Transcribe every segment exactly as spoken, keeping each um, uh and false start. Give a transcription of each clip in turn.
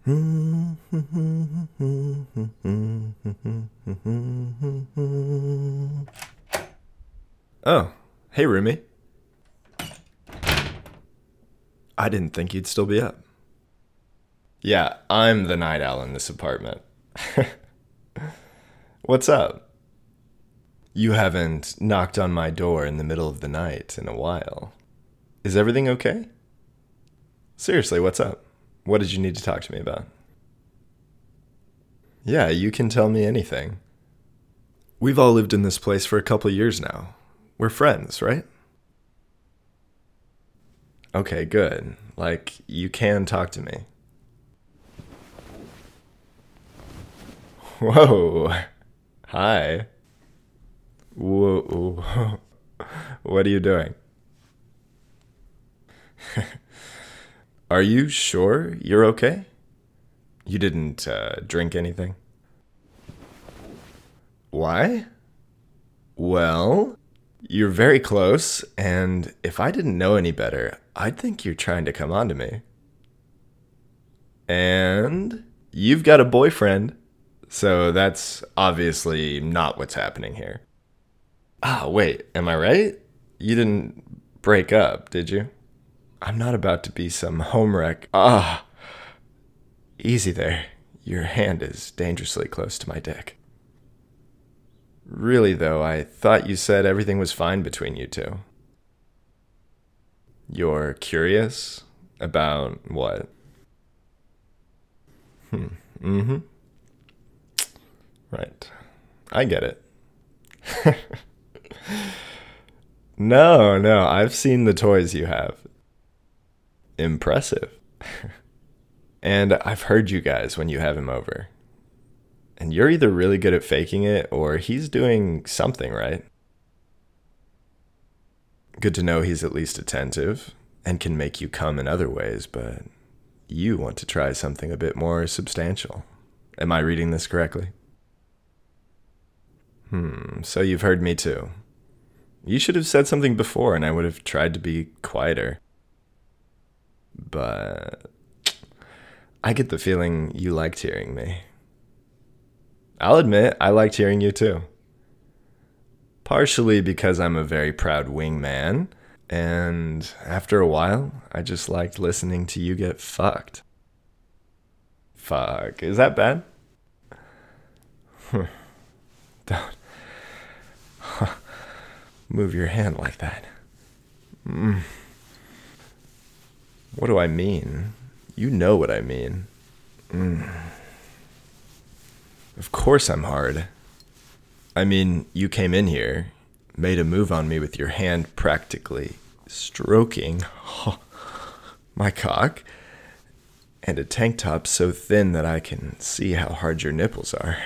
Oh, hey, Rumi. I didn't think you'd still be up. Yeah, I'm the night owl in this apartment. What's up? You haven't knocked on my door in the middle of the night in a while. Is everything okay? Seriously, what's up? What did you need to talk to me about? Yeah, you can tell me anything. We've all lived in this place for a couple years now. We're friends, right? Okay, good. Like, you can talk to me. Whoa. Hi. Whoa. What are you doing? Are you sure you're okay? You didn't uh, drink anything? Why? Well, you're very close, and if I didn't know any better, I'd think you're trying to come on to me. And you've got a boyfriend, so that's obviously not what's happening here. Ah, wait, am I right? You didn't break up, did you? I'm not about to be some homewreck. Ah, easy there. Your hand is dangerously close to my dick. Really, though, I thought you said everything was fine between you two. You're curious? About what? Hmm. Mm-hmm. Right. I get it. No, no, I've seen the toys you have. Impressive. And I've heard you guys when you have him over. And you're either really good at faking it or he's doing something right. Good to know he's at least attentive and can make you come in other ways, but you want to try something a bit more substantial. Am I reading this correctly? Hmm, so you've heard me too. You should have said something before and I would have tried to be quieter. But I get the feeling you liked hearing me. I'll admit, I liked hearing you too. Partially because I'm a very proud wingman, and after a while, I just liked listening to you get fucked. Fuck, is that bad? Don't move your hand like that. Mm. What do I mean? You know what I mean. Mm. Of course I'm hard. I mean, you came in here, made a move on me with your hand practically stroking my cock, and a tank top so thin that I can see how hard your nipples are.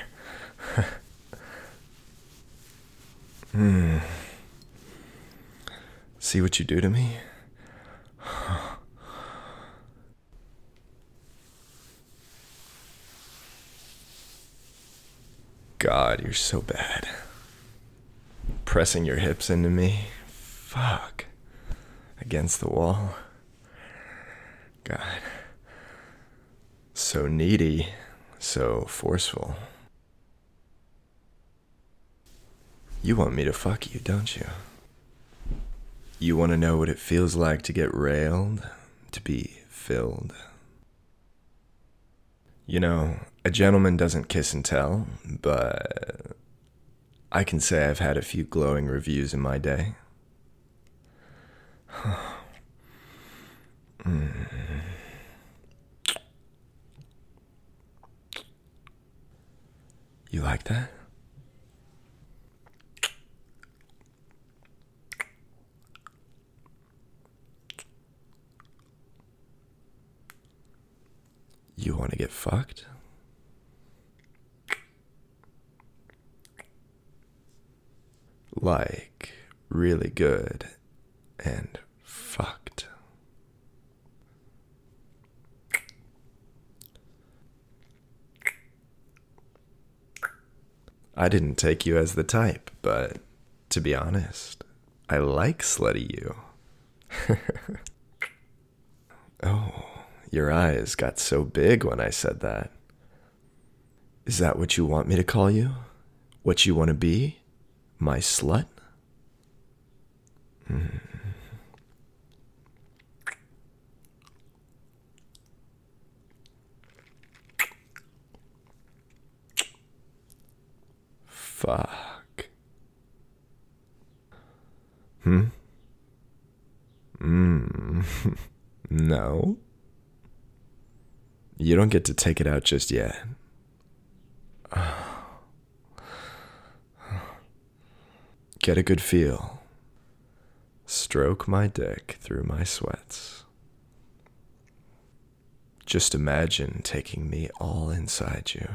Hmm. See what you do to me? God, you're so bad. Pressing your hips into me. Fuck. Against the wall. God. So needy. So forceful. You want me to fuck you, don't you? You want to know what it feels like to get railed? To be filled? You know, a gentleman doesn't kiss and tell, but I can say I've had a few glowing reviews in my day. mm. You like that? You want to get fucked? Like, really good and fucked. I didn't take you as the type, but to be honest, I like slutty you. Oh, your eyes got so big when I said that. Is that what you want me to call you? What you want to be? My slut? Mm. Fuck. Hmm? Mm. No? You don't get to take it out just yet. Get a good feel. Stroke my dick through my sweats. Just imagine taking me all inside you.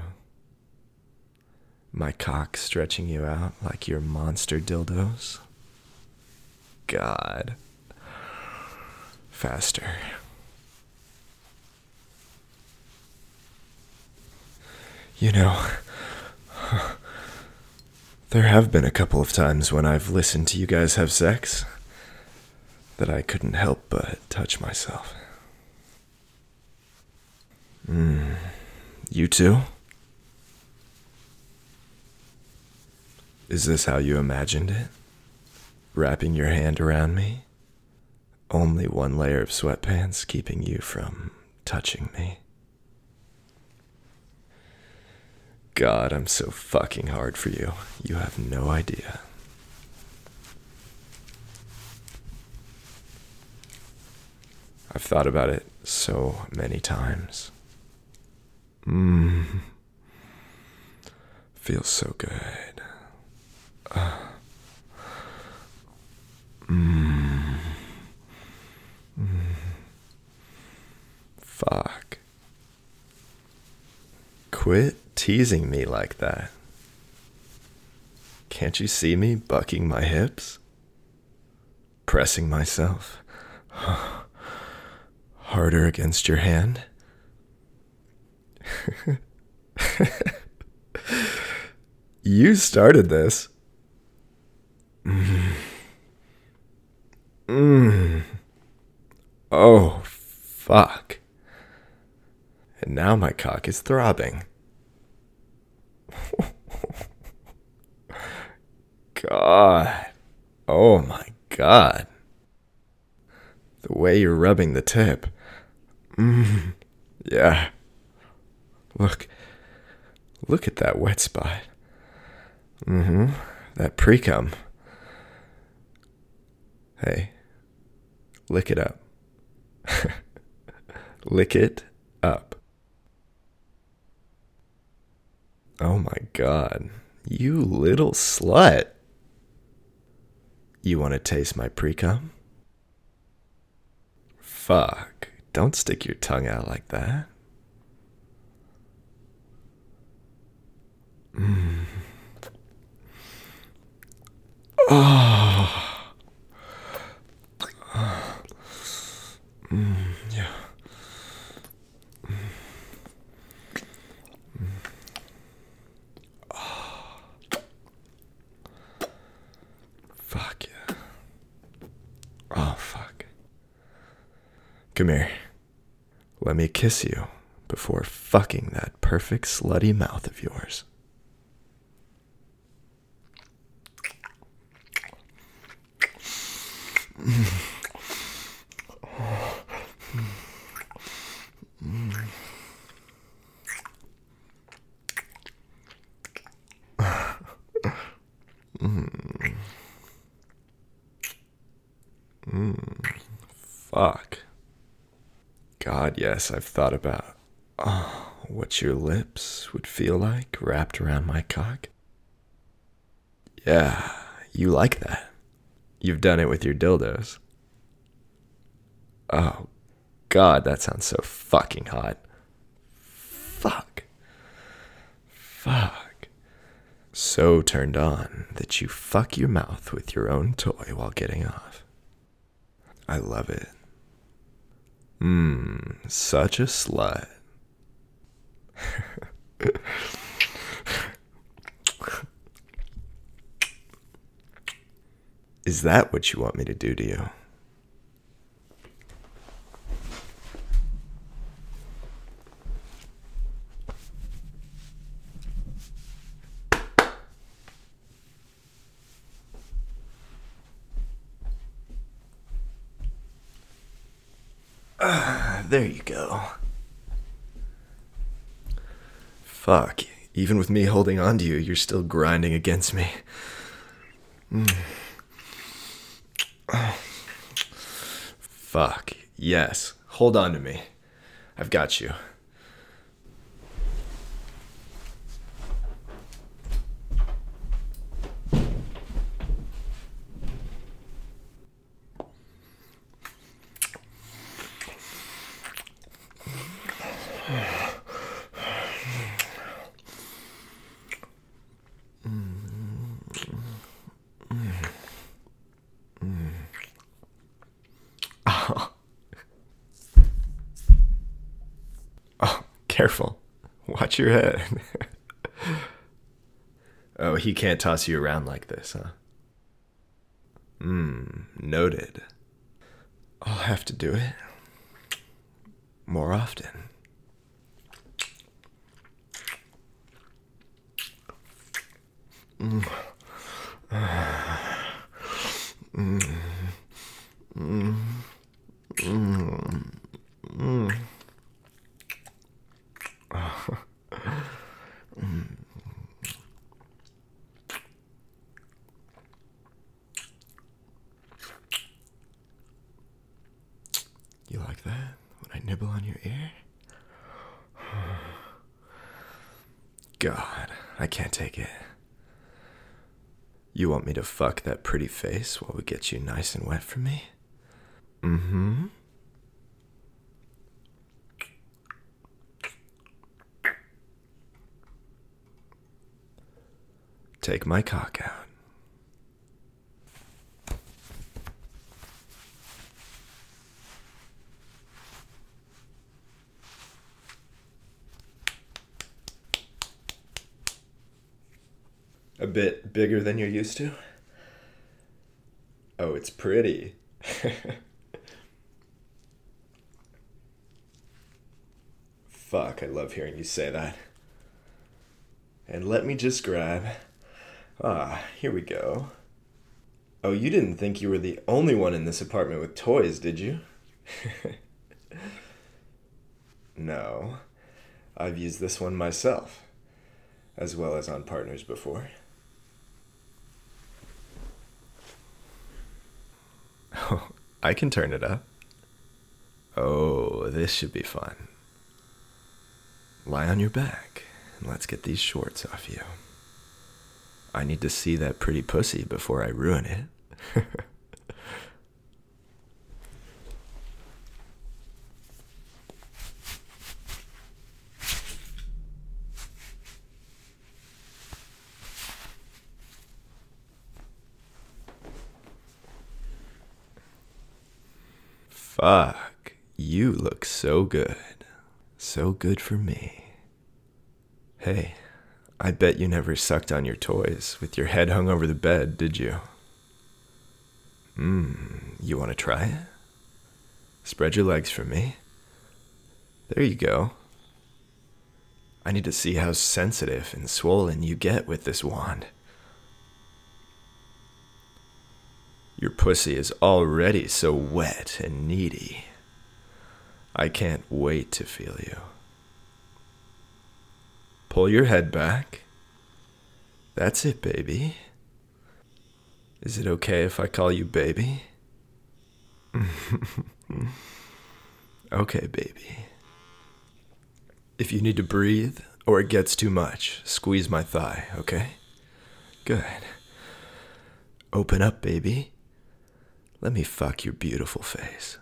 My cock stretching you out like your monster dildos. God. Faster. You know, there have been a couple of times when I've listened to you guys have sex that I couldn't help but touch myself. Mm. You too? Is this how you imagined it? Wrapping your hand around me? Only one layer of sweatpants keeping you from touching me. God, I'm so fucking hard for you. You have no idea. I've thought about it so many times. Mmm. Feels so good. Uh. Mmm. Mm. Fuck. Quit teasing me like that. Can't you see me bucking my hips? Pressing myself harder against your hand? You started this. Mm. Mm. Oh, fuck. And now my cock is throbbing. God. Oh my God. The way you're rubbing the tip. Mm. Yeah. Look. Look at that wet spot. Mm-hmm. That pre-cum. Hey. Lick it up. Lick it up. Oh my God. You little slut. You want to taste my pre-cum? Fuck. Don't stick your tongue out like that. Mm. Oh. Mm, yeah. Mm. Mm. Oh. Fuck yeah. Oh, fuck. Come here. Let me kiss you before fucking that perfect slutty mouth of yours. Mm. Mm. Mm. Mm. Fuck. God, yes, I've thought about oh, what your lips would feel like wrapped around my cock. Yeah, you like that. You've done it with your dildos. Oh, God, that sounds so fucking hot. Fuck. Fuck. So turned on that you fuck your mouth with your own toy while getting off. I love it. Mmm, such a slut. Is that what you want me to do to you? There you go. Fuck. Even with me holding on to you, you're still grinding against me. Mm. Fuck. Yes. Hold on to me. I've got you. Careful. Watch your head. Oh, he can't toss you around like this, huh? Hmm, noted. I'll have to do it more often. Mm. Mm. Mm. Mm. Mm. You like that? When I nibble on your ear? God, I can't take it. You want me to fuck that pretty face while we get you nice and wet for me? Mm-hmm. Take my cock out. A bit bigger than you're used to? Oh, it's pretty. Fuck, I love hearing you say that. And let me just grab... Ah, here we go. Oh, you didn't think you were the only one in this apartment with toys, did you? No, I've used this one myself, as well as on partners before. Oh, I can turn it up. Oh, this should be fun. Lie on your back, and let's get these shorts off you. I need to see that pretty pussy before I ruin it. Fuck, you look so good. So good for me. Hey, I bet you never sucked on your toys with your head hung over the bed, did you? Mmm, you want to try it? Spread your legs for me. There you go. I need to see how sensitive and swollen you get with this wand. Your pussy is already so wet and needy. I can't wait to feel you. Pull your head back. That's it, baby. Is it okay if I call you baby? Okay, baby. If you need to breathe or it gets too much, squeeze my thigh, okay? Good. Open up, baby. Let me fuck your beautiful face.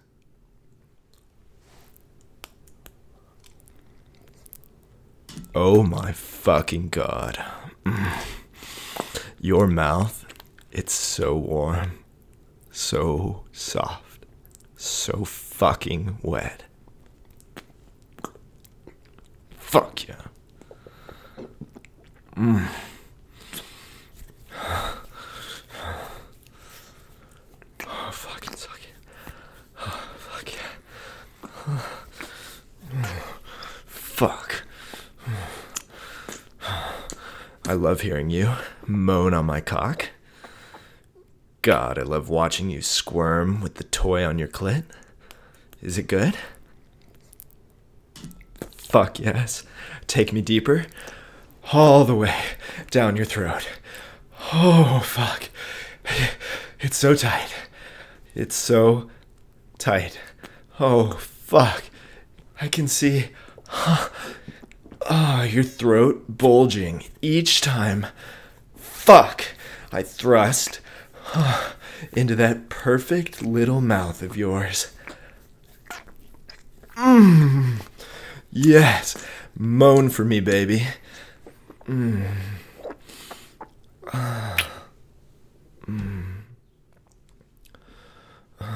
Oh my fucking God. Mm. Your mouth, it's so warm, so soft, so fucking wet. Fuck yeah. Mm. Oh, fucking suck it. Oh, fuck yeah. Fuck. I love hearing you moan on my cock. God, I love watching you squirm with the toy on your clit. Is it good? Fuck yes. Take me deeper. All the way down your throat. Oh, fuck. It's so tight. It's so tight. Oh, fuck. I can see oh, your throat bulging each time. Fuck. I thrust into that perfect little mouth of yours. Mmm. Yes. Moan for me, baby. Mmm. Uh. Mm. Uh.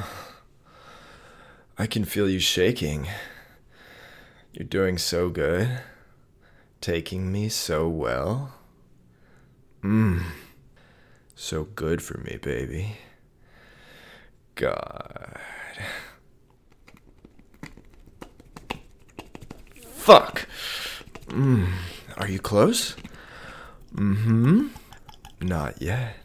I can feel you shaking. You're doing so good. Taking me so well. Mmm. So good for me, baby. God. Fuck. Mm. Are you close? Mm-hmm. Not yet.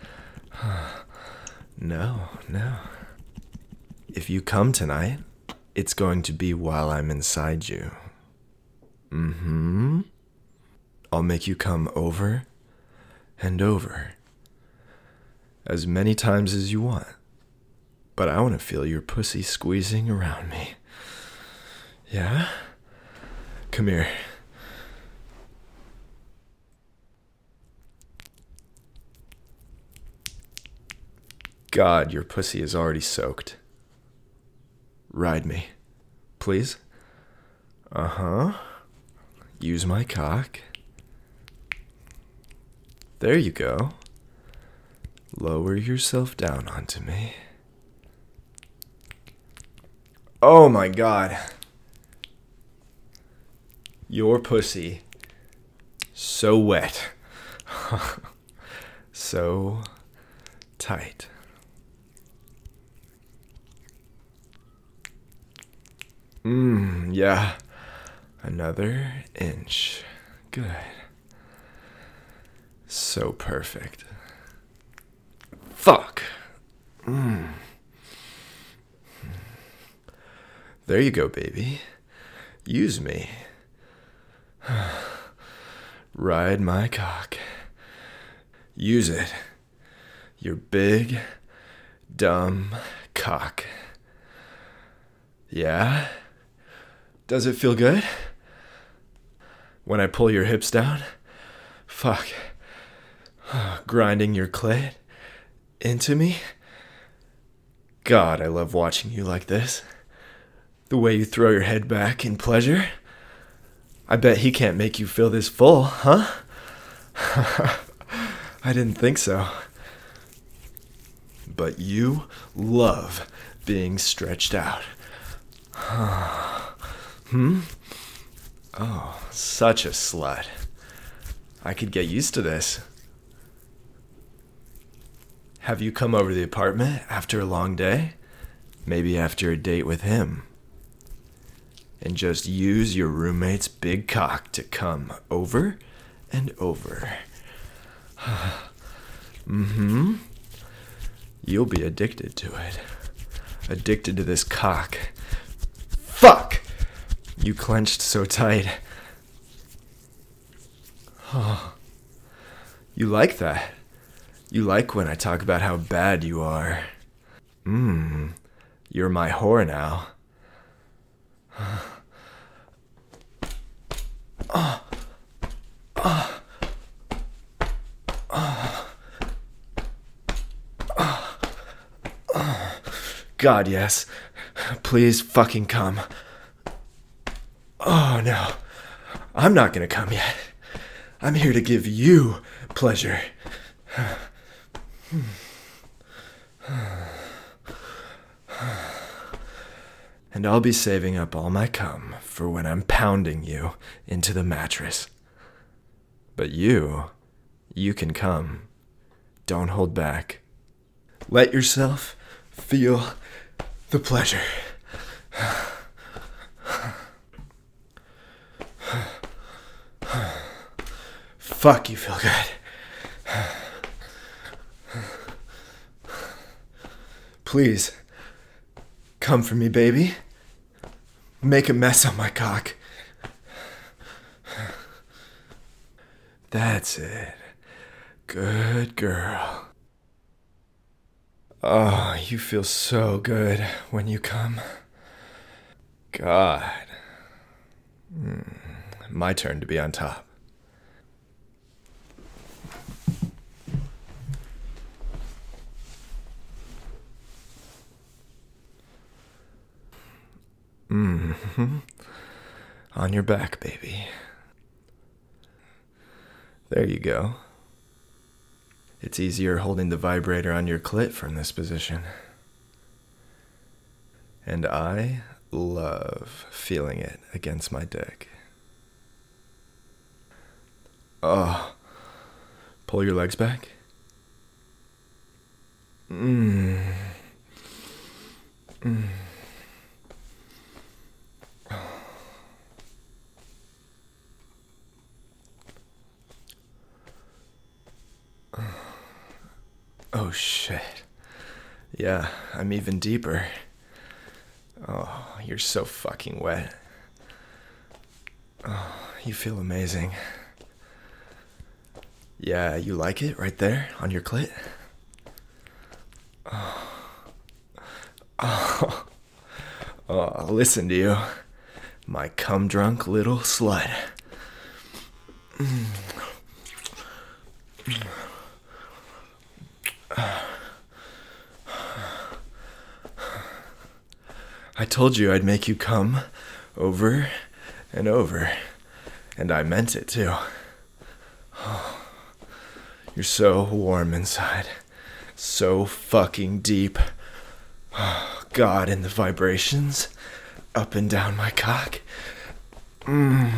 No, no. If you come tonight, it's going to be while I'm inside you. Mm-hmm. I'll make you come over and over. As many times as you want. But I want to feel your pussy squeezing around me. Yeah? Come here. God, your pussy is already soaked. Ride me, please. Uh-huh. Use my cock. There you go. Lower yourself down onto me. Oh my God. Your pussy. So wet. So tight. Mmm, yeah. Another inch. Good. So perfect. Fuck. Mmm. There you go, baby. Use me. Ride my cock. Use it. Your big, dumb cock. Yeah? Does it feel good? When I pull your hips down? Fuck. Grinding your clit into me? God, I love watching you like this. The way you throw your head back in pleasure. I bet he can't make you feel this full, huh? I didn't think so. But you love being stretched out. Hmm? Oh, such a slut. I could get used to this. Have you come over to the apartment after a long day? Maybe after a date with him. And just use your roommate's big cock to come over and over. Mm-hmm. You'll be addicted to it. Addicted to this cock. Fuck! You clenched so tight. Oh. You like that. You like when I talk about how bad you are. Mmm. You're my whore now. Oh. Oh. Oh. Oh. Oh. God, yes. Please fucking come. Oh, no. I'm not gonna come yet. I'm here to give you pleasure. And I'll be saving up all my cum for when I'm pounding you into the mattress. But you, you can come. Don't hold back. Let yourself feel the pleasure. Fuck, you feel good. Please, come for me, baby. Make a mess on my cock. That's it. Good girl. Oh, you feel so good when you come. God. Mm, my turn to be on top. Mm-hmm. On your back, baby. There you go. It's easier holding the vibrator on your clit from this position. And I love feeling it against my dick. Oh. Pull your legs back. Mmm. Mmm. Oh shit. Yeah, I'm even deeper. Oh, you're so fucking wet. Oh, you feel amazing. Yeah, you like it right there on your clit? Oh. Oh. Oh, listen to you. My cum drunk little slut. Mm. I told you I'd make you come over and over, and I meant it too. You're so warm inside, so fucking deep. God, and the vibrations up and down my cock. Mm.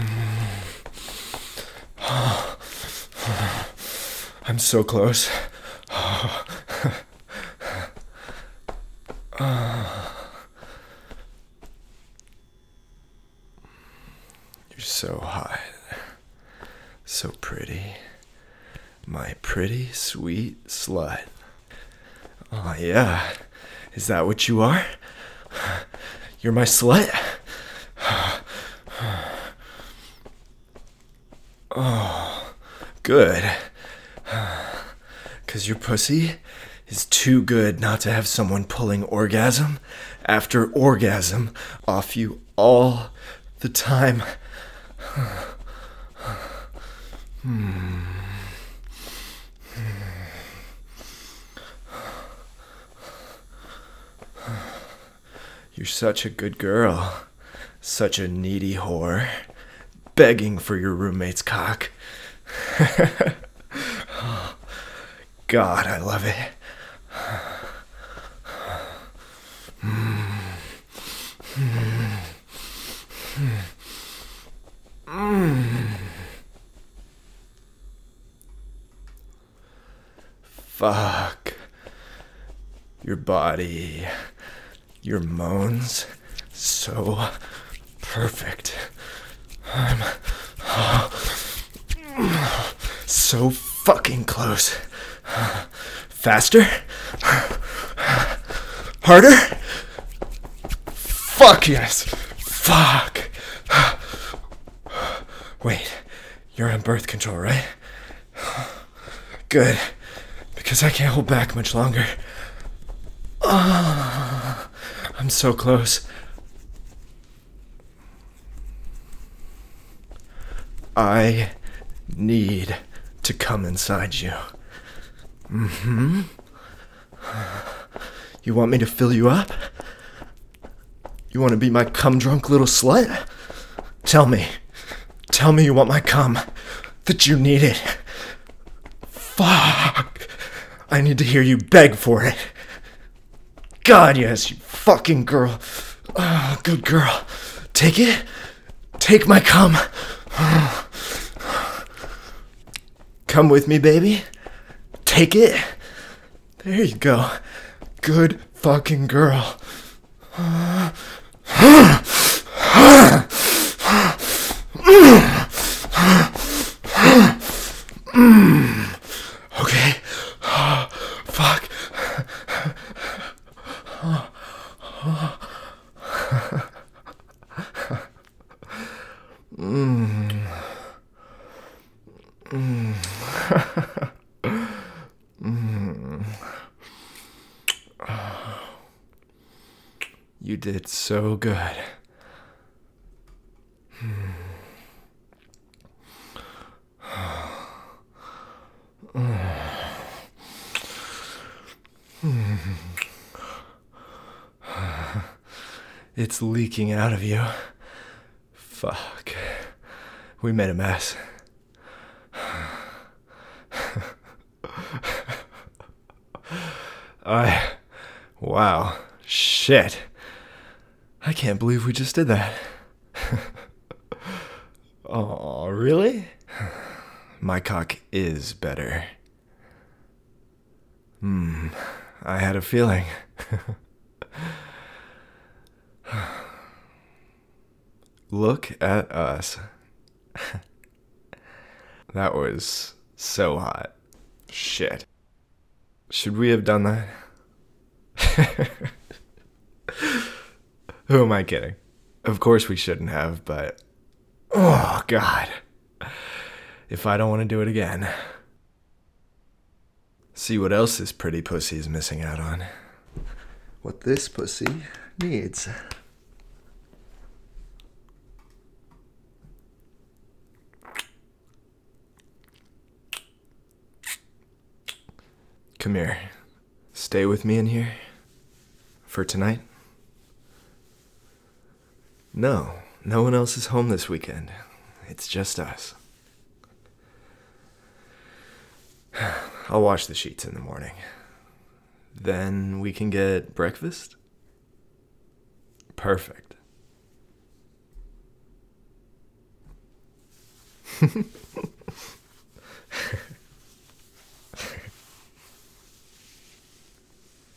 I'm so close. You're so hot, so pretty, my pretty sweet slut. Oh yeah, is that what you are? You're my slut? Oh, good. 'Cause your pussy is too good not to have someone pulling orgasm after orgasm off you all the time. Hmm. You're such a good girl, such a needy whore, begging for your roommate's cock. God, I love it. Mm. Mm. Mm. Fuck. Your body, your moans, so perfect. I'm oh, so fucking close. Faster? Harder? Fuck yes. Fuck. Wait, you're on birth control, right? Good, because I can't hold back much longer. Oh, I'm so close. I need to come inside you. Mm-hmm. You want me to fill you up? You want to be my cum-drunk little slut? Tell me. Tell me you want my cum. That you need it. Fuck. I need to hear you beg for it. God, yes, you fucking girl. Oh, good girl. Take it. Take my cum. Come with me, baby. Take it. There you go. Good fucking girl. Okay. Fuck. Mm. Mm. Mm. You did so good. It's leaking out of you. Fuck. We made a mess. I. Wow. Shit. I can't believe we just did that. Oh, really? My cock is better. Hmm. I had a feeling. Look at us. That was so hot. Shit. Should we have done that? Who am I kidding? Of course we shouldn't have, but... Oh, God. If I don't want to do it again. See what else this pretty pussy is missing out on. What this pussy needs. Come here. Stay with me in here? For tonight? No, no one else is home this weekend. It's just us. I'll wash the sheets in the morning. Then we can get breakfast? Perfect.